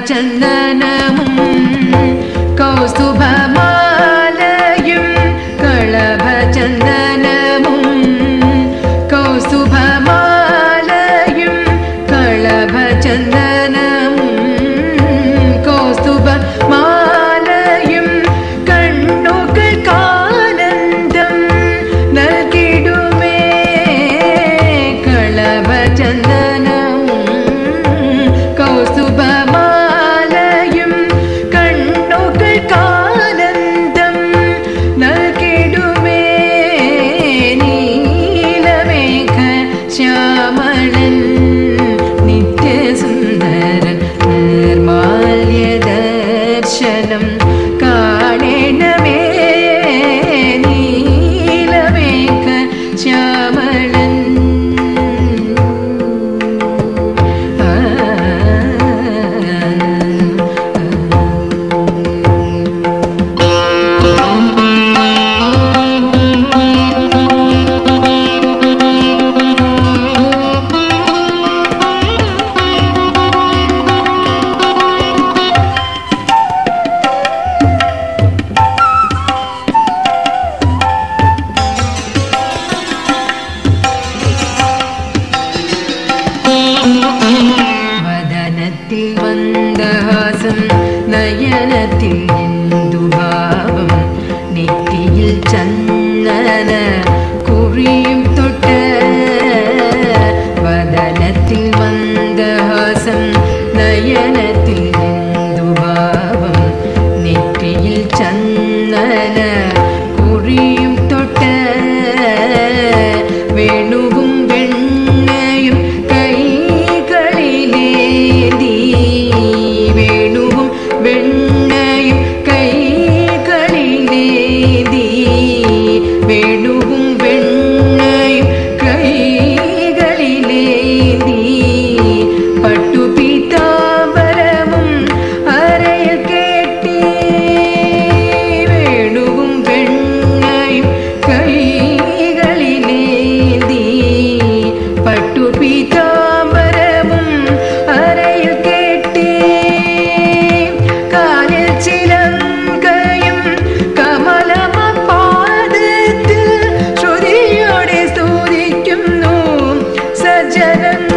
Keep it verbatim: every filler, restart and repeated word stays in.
ചന്ദനമും കൗസ്തുഭമാലയും കളഭ ചന്ദനമും കൗസ്തുഭമാലയും കളഭ ചന്ദനമും കൗസ്തുഭമാലയും കണ്ണുകൾക്കാനന്ദം നൽകിടുമേ കളഭ ചന്ദനമും കൗസ്തുഭമാലയും കണ്ണുകൾക്കാനന്ദം നൽകിടുമേ നീലമേഘ ശ്യാമളൻ നിത്യസുന്ദരൻ നിർമാല്യദർശനം കാണണമേ നീലമേഘ ശ്യാമളൻ വദനത്തിൽ മന്ദഹാസം നയനത്തിൽ ഇന്ദുഭാവം നെറ്റിയിൽ ചന്ദന കുറിയും തൊട്ട് വദനത്തിൽ മന്ദഹാസം നയനത്തിൽ ഇന്ദുഭാവം നെറ്റിയിൽ ചന്ദന കുറിയും തൊട്ട് വേണുവും വെണ്ണയും കൈകളിലേന്തി വേണുവും വെണ്ണയും കൈകളിലേന്തി വേണുവും വെണ്ണയും കൈകളിലേന്തി പട്ടുപീതാംബരമും അരയിൽ കെട്ടി വേണുവും വെണ്ണയും കൈകളിലേന്തി പട്ടുപീതാംബരമും അരയിൽ കെട്ടി കാലിൽ ചിലങ്കയും കമലമപാദത്തിൽ ശ്രുതിയോടെ സ്തുതിക്കുന്നു സജ്ജനൻ